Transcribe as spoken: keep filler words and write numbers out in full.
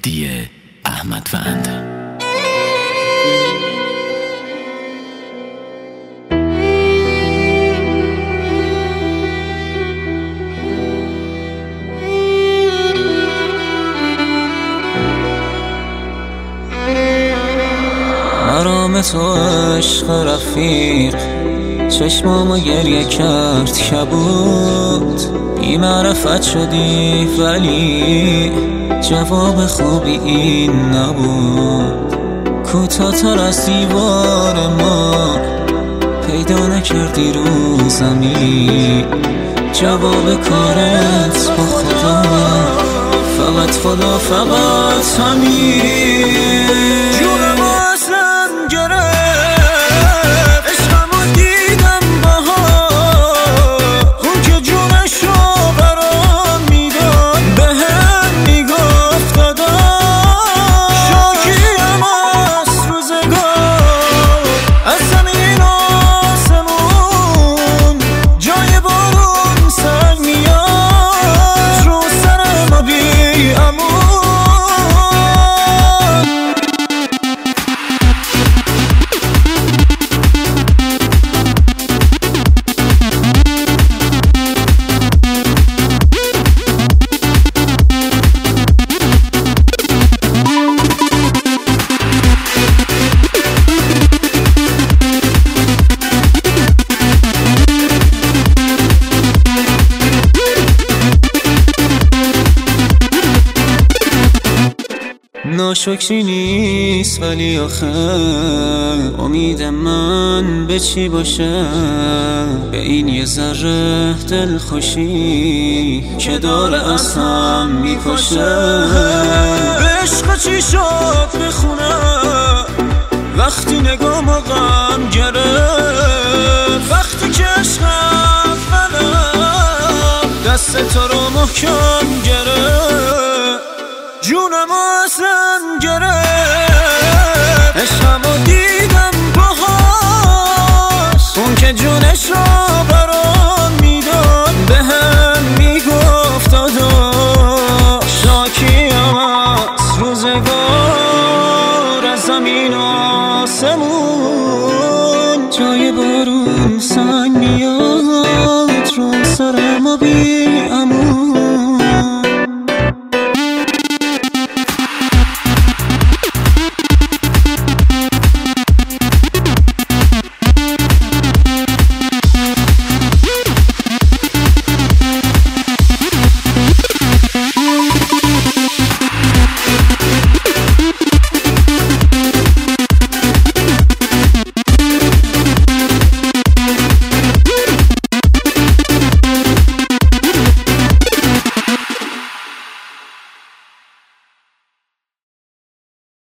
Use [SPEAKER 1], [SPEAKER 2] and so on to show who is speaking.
[SPEAKER 1] مهدی احمدوند.
[SPEAKER 2] مرام تو عشق رفیق، چشمامو گریه کرد کبود. بی معرفت شدی ولی جواب خوبی این نبود. کوتاه‌تر از دیوار ما پیدا نکردی رو زمین. جواب کارت با خدا، فقط خدا، فقط همین. ناشکری نیست ولی آخه امید من به چی باشه؟ به این یه ذره دلخوشی که داره از هم میپاشه. به عشق چی شد بخونه وقتی نگام غم گرفت؟ وقتی که عشق اولم دست تو رو محکم گرفت، جونم اصلا گرفت. عشقمو دیدم باهاش، اون که جونش رو برام میداد به هم میگفت داداش. شاکیم از روزگار، از زمین و آسمون. جای بارون سنگ میاد رو سر ما بی